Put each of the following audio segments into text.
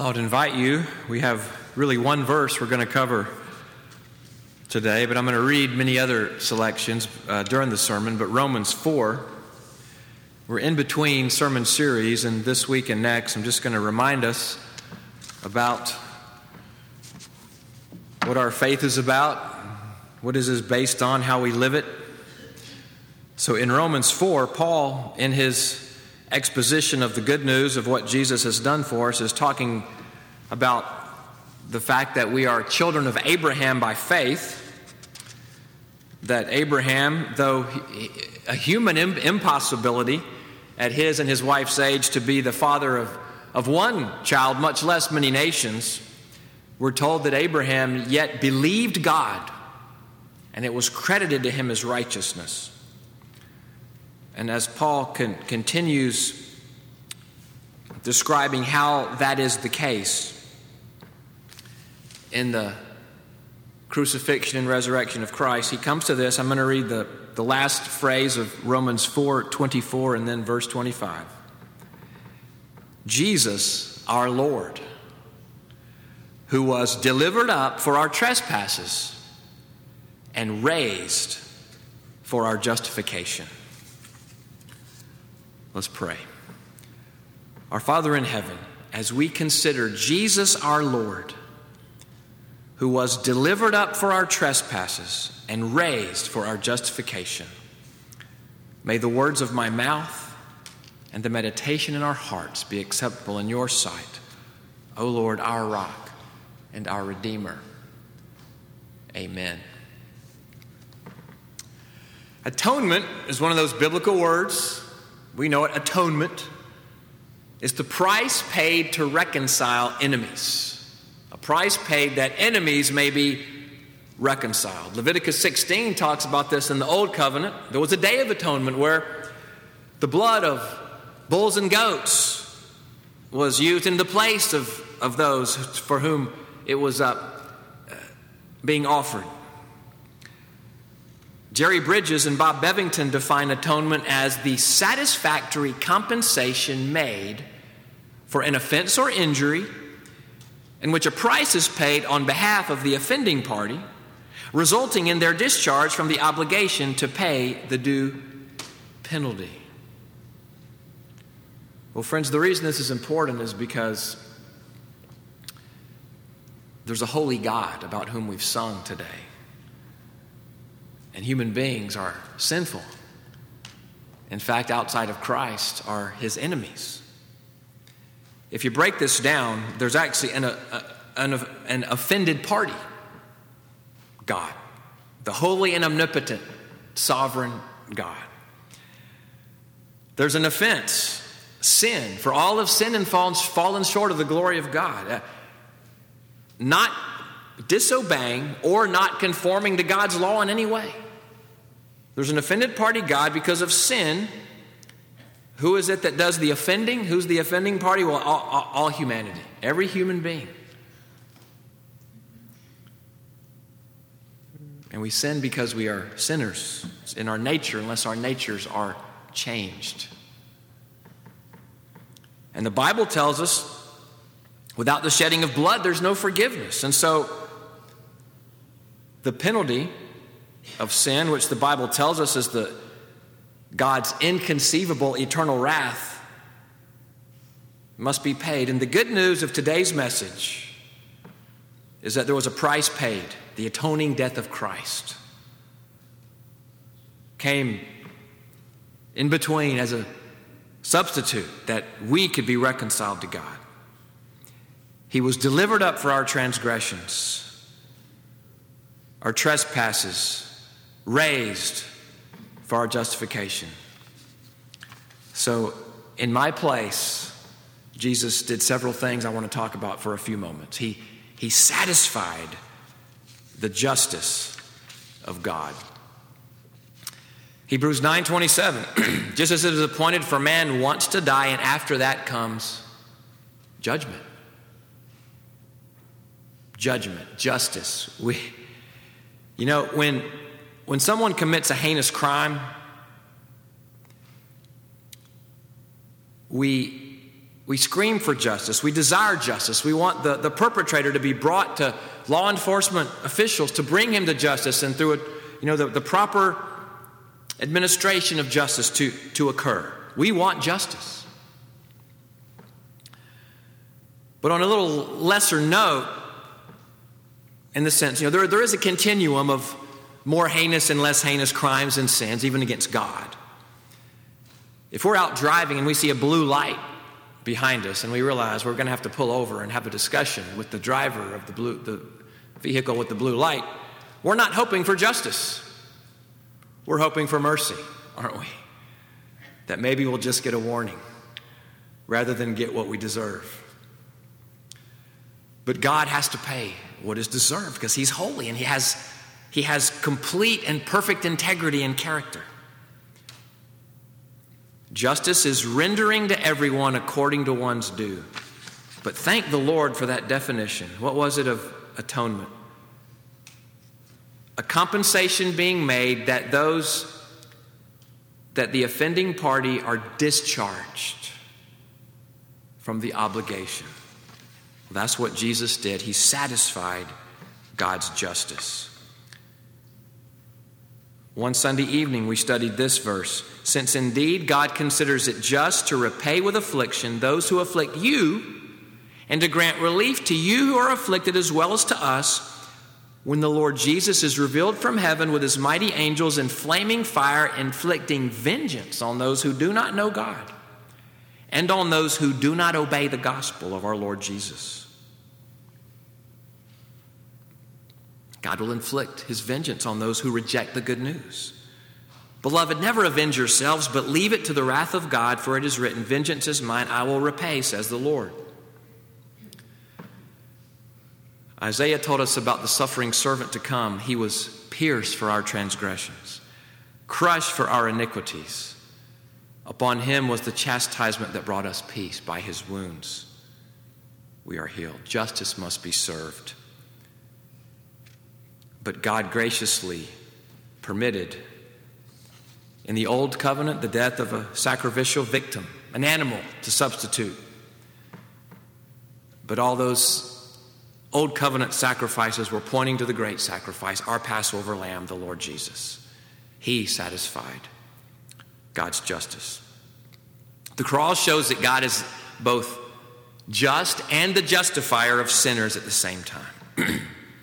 I would invite you. We have really one verse we're going to cover today, but I'm going to read many other selections during the sermon. But Romans 4, we're in between sermon series, and this week and next I'm just going to remind us about what our faith is about, what is based on, how we live it. So in Romans 4, Paul, in his exposition of the good news of what Jesus has done for us, is talking about the fact that we are children of Abraham by faith, that Abraham, though a human impossibility at his and his wife's age to be the father of one child, much less many nations, we're told that Abraham yet believed God, and it was credited to him as righteousness. And as Paul continues describing how that is the case in the crucifixion and resurrection of Christ, he comes to this. I'm going to read the last phrase of Romans 4:24 and then verse 25. Jesus, our Lord, who was delivered up for our trespasses and raised for our justification. Let's pray. Our Father in heaven, as we consider Jesus our Lord, who was delivered up for our trespasses and raised for our justification, may the words of my mouth and the meditation in our hearts be acceptable in your sight, O Lord, our rock and our Redeemer. Amen. Atonement is one of those biblical words. We know it. Atonement is the price paid to reconcile enemies. A price paid that enemies may be reconciled. Leviticus 16 talks about this in the Old Covenant. There was a day of atonement where the blood of bulls and goats was used in the place of those for whom it was being offered. Jerry Bridges and Bob Bevington define atonement as the satisfactory compensation made for an offense or injury in which a price is paid on behalf of the offending party, resulting in their discharge from the obligation to pay the due penalty. Well, friends, the reason this is important is because there's a holy God about whom we've sung today. And human beings are sinful. In fact, outside of Christ are his enemies. If you break this down, there's actually an offended party. God, the holy and omnipotent, sovereign God. There's an offense, sin. For all have sinned and fallen short of the glory of God. Not disobeying or not conforming to God's law in any way. There's an offended party, God, because of sin. Who is it that does the offending? Who's the offending party? Well, all humanity, every human being. And we sin because we are sinners in our nature, unless our natures are changed. And the Bible tells us, without the shedding of blood, there's no forgiveness. And so, the penalty of sin, which the Bible tells us is God's inconceivable eternal wrath, must be paid. And the good news of today's message is that there was a price paid. The atoning death of Christ came in between as a substitute that we could be reconciled to God. He was delivered up for our transgressions, our trespasses, raised for our justification. So, in my place, Jesus did several things I want to talk about for a few moments. He satisfied the justice of God. Hebrews 9:27, just as it is appointed for man once to die, and after that comes judgment. Judgment, justice. When someone commits a heinous crime, we scream for justice. We desire justice. We want the perpetrator to be brought to law enforcement officials to bring him to justice, and through the proper administration of justice to occur. We want justice. But on a little lesser note, in the sense, there is a continuum of more heinous and less heinous crimes and sins, even against God. If we're out driving and we see a blue light behind us and we realize we're going to have to pull over and have a discussion with the driver of the vehicle with the blue light, we're not hoping for justice. We're hoping for mercy, aren't we? That maybe we'll just get a warning rather than get what we deserve. But God has to pay what is deserved because he's holy and he has complete and perfect integrity and character. Justice is rendering to everyone according to one's due. But thank the Lord for that definition. What was it of atonement? A compensation being made that the offending party are discharged from the obligation. That's what Jesus did. He satisfied God's justice. One Sunday evening, we studied this verse. Since indeed God considers it just to repay with affliction those who afflict you, and to grant relief to you who are afflicted as well as to us, when the Lord Jesus is revealed from heaven with his mighty angels in flaming fire, inflicting vengeance on those who do not know God, and on those who do not obey the gospel of our Lord Jesus. God will inflict his vengeance on those who reject the good news. Beloved, never avenge yourselves, but leave it to the wrath of God, for it is written, vengeance is mine, I will repay, says the Lord. Isaiah told us about the suffering servant to come. He was pierced for our transgressions, crushed for our iniquities. Upon him was the chastisement that brought us peace. By his wounds we are healed. Justice must be served. But God graciously permitted in the old covenant the death of a sacrificial victim, an animal to substitute. But all those old covenant sacrifices were pointing to the great sacrifice, our Passover lamb, the Lord Jesus. He satisfied God's justice. The cross shows that God is both just and the justifier of sinners at the same time.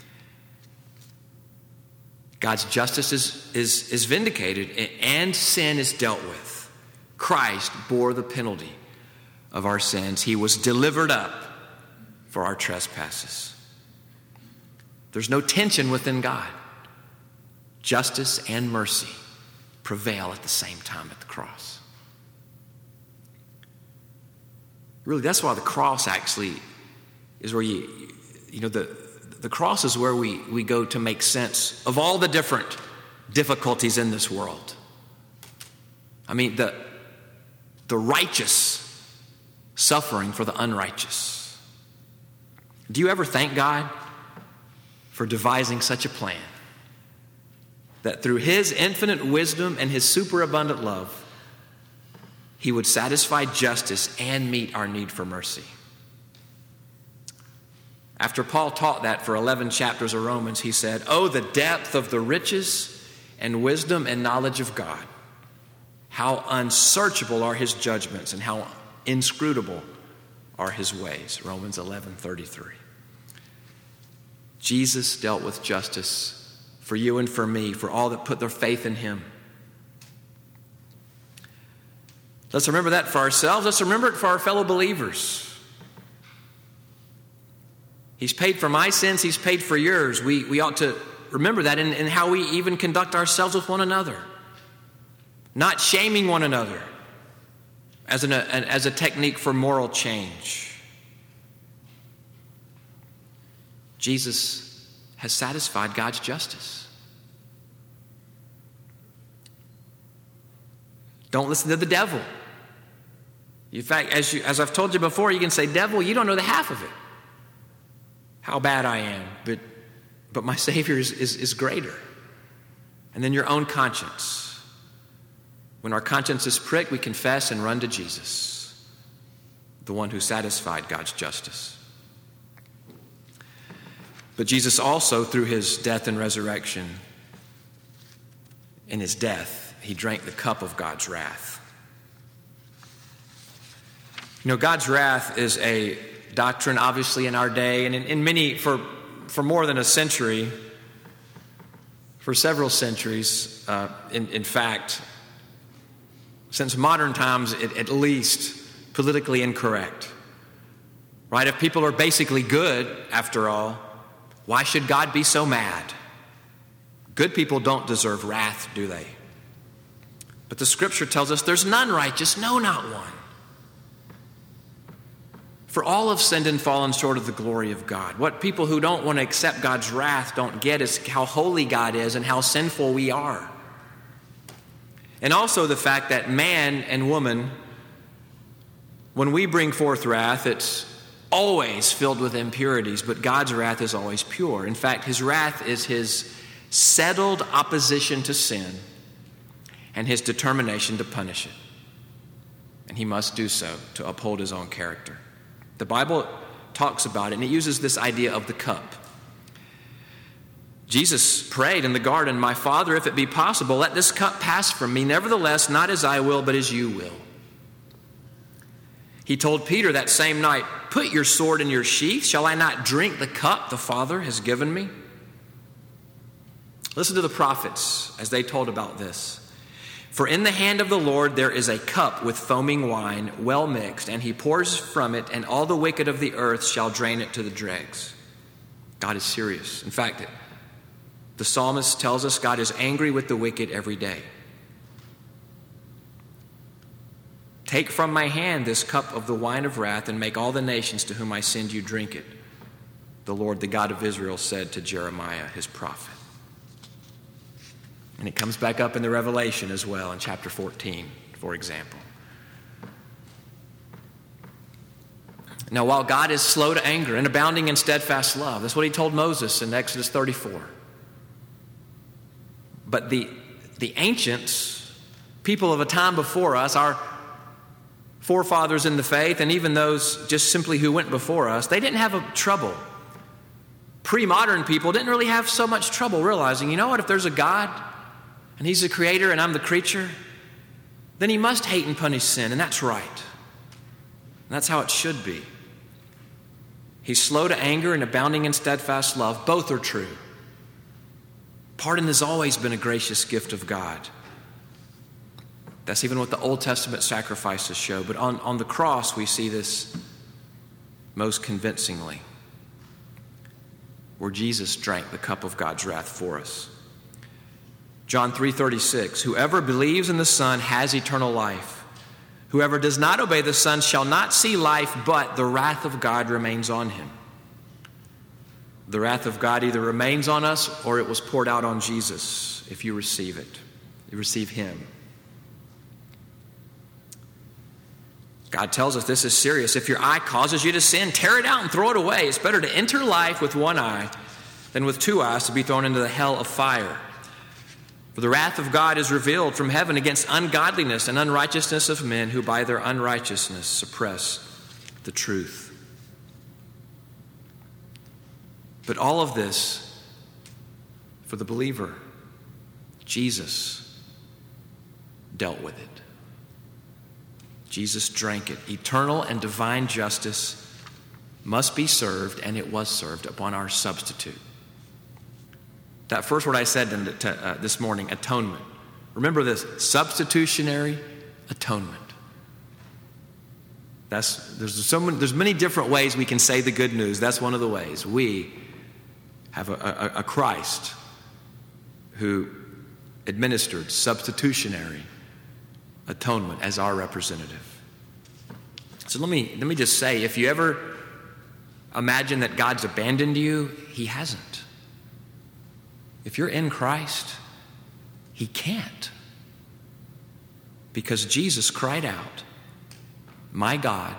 God's justice is vindicated and sin is dealt with. Christ bore the penalty of our sins. He was delivered up for our trespasses. There's no tension within God. Justice and mercy prevail at the same time at the cross. Really, that's why the cross actually is where the cross is where we go to make sense of all the different difficulties in this world. I mean, the righteous suffering for the unrighteous. Do you ever thank God for devising such a plan that through his infinite wisdom and his superabundant love, he would satisfy justice and meet our need for mercy? After Paul taught that for 11 chapters of Romans, he said, "Oh, the depth of the riches and wisdom and knowledge of God. How unsearchable are his judgments and how inscrutable are his ways." Romans 11:33. Jesus dealt with justice for you and for me, for all that put their faith in him. Let's remember that for ourselves. Let's remember it for our fellow believers. He's paid for my sins. He's paid for yours. We ought to remember that in how we even conduct ourselves with one another. Not shaming one another as a technique for moral change. Jesus has satisfied God's justice. Don't listen to the devil. In fact, as I've told you before, you can say, "Devil, you don't know the half of it. How bad I am, but my Savior is greater." And then your own conscience. When our conscience is pricked, we confess and run to Jesus, the one who satisfied God's justice. But Jesus also, through his death and resurrection, in his death, he drank the cup of God's wrath. You know, God's wrath is a doctrine, obviously, in our day, and in many, for more than a century, for several centuries, in fact, since modern times, at least politically incorrect. Right? If people are basically good, after all, why should God be so mad? Good people don't deserve wrath, do they? But the scripture tells us there's none righteous, no, not one. For all have sinned and fallen short of the glory of God. What people who don't want to accept God's wrath don't get is how holy God is and how sinful we are. And also the fact that man and woman, when we bring forth wrath, it's always filled with impurities, but God's wrath is always pure. In fact, his wrath is his settled opposition to sin and his determination to punish it. And he must do so to uphold his own character. The Bible talks about it, and it uses this idea of the cup. Jesus prayed in the garden, "My Father, if it be possible, let this cup pass from me. Nevertheless, not as I will, but as you will." He told Peter that same night, "Put your sword in your sheath. Shall I not drink the cup the Father has given me?" Listen to the prophets as they told about this. "For in the hand of the Lord there is a cup with foaming wine, well mixed, and he pours from it, and all the wicked of the earth shall drain it to the dregs." God is serious. In fact, the psalmist tells us God is angry with the wicked every day. "Take from my hand this cup of the wine of wrath, and make all the nations to whom I send you drink it," the Lord, the God of Israel, said to Jeremiah, his prophet. And it comes back up in the Revelation as well, in chapter 14, for example. Now, while God is slow to anger and abounding in steadfast love, that's what he told Moses in Exodus 34. But the ancients, people of a time before us, our forefathers in the faith, and even those just simply who went before us, they didn't have trouble. Pre-modern people didn't really have so much trouble realizing, you know what, if there's a God, and he's the creator and I'm the creature, then he must hate and punish sin, and that's right. And that's how it should be. He's slow to anger and abounding in steadfast love. Both are true. Pardon has always been a gracious gift of God. That's even what the Old Testament sacrifices show. But on the cross, we see this most convincingly, where Jesus drank the cup of God's wrath for us. John 3:36, "Whoever believes in the Son has eternal life. Whoever does not obey the Son shall not see life, but the wrath of God remains on him." The wrath of God either remains on us or it was poured out on Jesus if you receive it. You receive him. God tells us this is serious. If your eye causes you to sin, tear it out and throw it away. It's better to enter life with one eye than with two eyes to be thrown into the hell of fire. For the wrath of God is revealed from heaven against ungodliness and unrighteousness of men who by their unrighteousness suppress the truth. But all of this, for the believer, Jesus dealt with it. Jesus drank it. Eternal and divine justice must be served, and it was served upon our substitute. That first word I said this morning, atonement. Remember this, substitutionary atonement. There's many different ways we can say the good news. That's one of the ways. We have a Christ who administered substitutionary atonement as our representative. So let me just say, if you ever imagine that God's abandoned you, he hasn't. If you're in Christ, he can't. Because Jesus cried out, my God,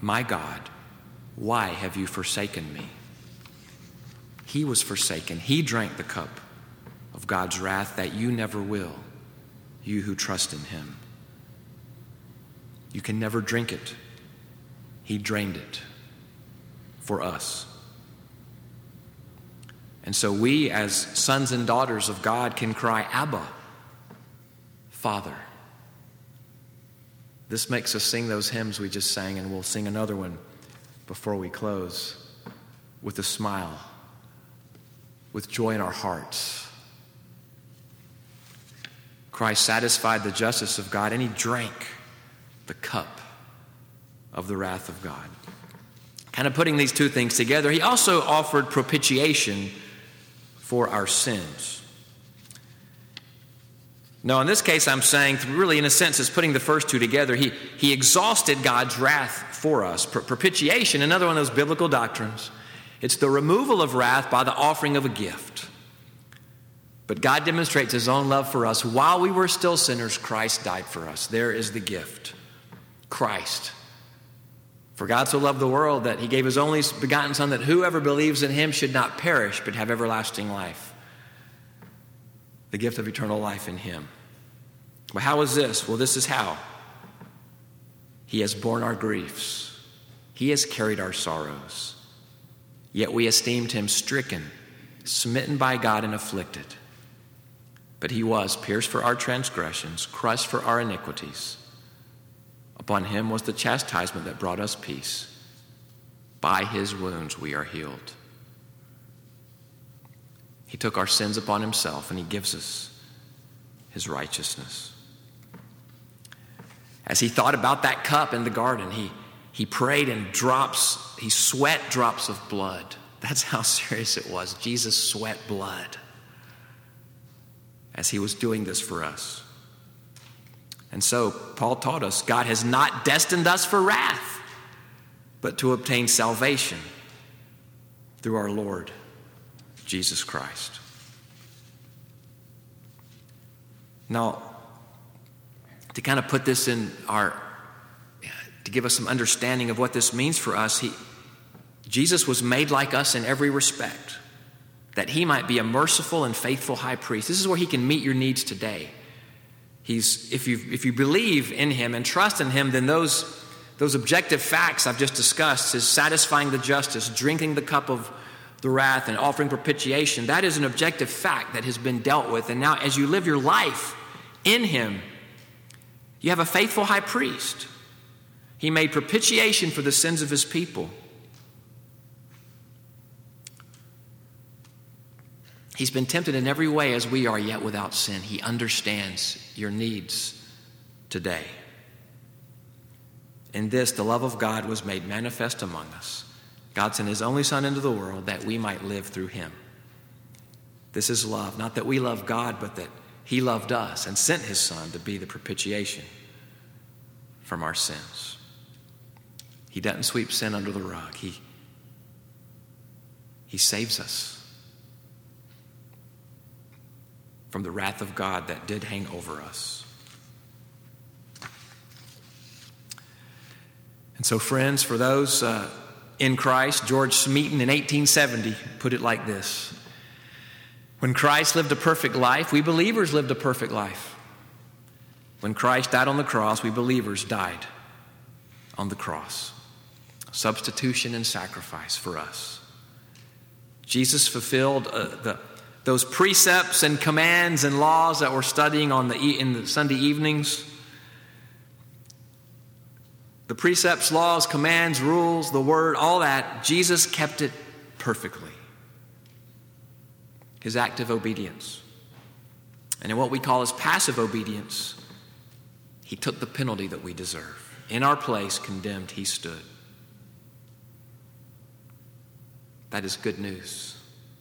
why have you forsaken me?" He was forsaken. He drank the cup of God's wrath that you never will, you who trust in him. You can never drink it. He drained it for us. And so we, as sons and daughters of God, can cry, Abba, Father. This makes us sing those hymns we just sang, and we'll sing another one before we close, with a smile, with joy in our hearts. Christ satisfied the justice of God, and he drank the cup of the wrath of God. Kind of putting these two things together, he also offered propitiation for our sins. Now, in this case, I'm saying, really, in a sense, is putting the first two together. He exhausted God's wrath for us. Propitiation, another one of those biblical doctrines, it's the removal of wrath by the offering of a gift. But God demonstrates his own love for us. While we were still sinners, Christ died for us. There is the gift. Christ. For God so loved the world that he gave his only begotten Son, that whoever believes in him should not perish but have everlasting life. The gift of eternal life in him. Well, how is this? Well, this is how. He has borne our griefs. He has carried our sorrows. Yet we esteemed him stricken, smitten by God, and afflicted. But he was pierced for our transgressions, crushed for our iniquities. Upon him was the chastisement that brought us peace. By his wounds we are healed. He took our sins upon himself, and he gives us his righteousness. As he thought about that cup in the garden, he prayed, and he sweat drops of blood. That's how serious it was. Jesus sweat blood as he was doing this for us. And so Paul taught us, God has not destined us for wrath, but to obtain salvation through our Lord Jesus Christ. Now, to kind of put this to give us some understanding of what this means for us, Jesus was made like us in every respect, that he might be a merciful and faithful high priest. This is where he can meet your needs today. If you believe in him and trust in him, then those objective facts I've just discussed, is satisfying the justice, drinking the cup of the wrath, and offering propitiation, that is an objective fact that has been dealt with. And now as you live your life in him, you have a faithful high priest. He made propitiation for the sins of his people. He's been tempted in every way as we are, yet without sin. He understands your needs today. In this, the love of God was made manifest among us. God sent his only Son into the world that we might live through him. This is love, not that we love God, but that he loved us and sent his Son to be the propitiation from our sins. He doesn't sweep sin under the rug. He saves us from the wrath of God that did hang over us. And so, friends, for those in Christ, George Smeaton in 1870 put it like this: when Christ lived a perfect life, we believers lived a perfect life. When Christ died on the cross, we believers died on the cross. Substitution and sacrifice for us. Jesus fulfilled those precepts and commands and laws that we're studying in the Sunday evenings. The precepts, laws, commands, rules, the word, all that, Jesus kept it perfectly. His active obedience. And in what we call his passive obedience, he took the penalty that we deserve. In our place, condemned, he stood. That is good news.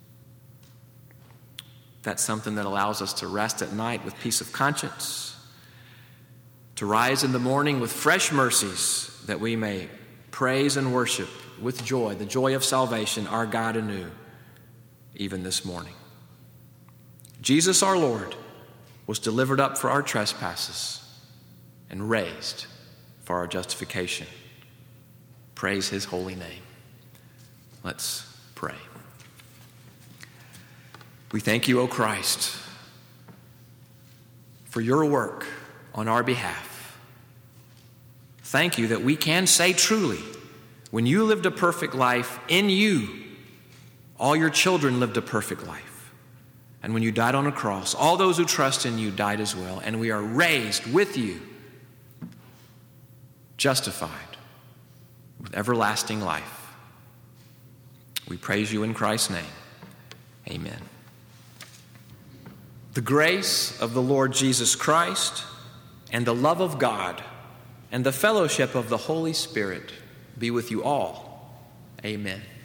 That's something that allows us to rest at night with peace of conscience, to rise in the morning with fresh mercies, that we may praise and worship with joy, the joy of salvation, our God anew, even this morning. Jesus our Lord was delivered up for our trespasses and raised for our justification. Praise his holy name. Let's pray. We thank you, O Christ, for your work on our behalf. Thank you that we can say truly When you lived a perfect life, in you, all your children lived a perfect life. And when you died on a cross, all those who trust in you died as well. And we are raised with you, justified with everlasting life. We praise you in Christ's name. Amen. The grace of the Lord Jesus Christ and the love of God and the fellowship of the Holy Spirit be with you all. Amen.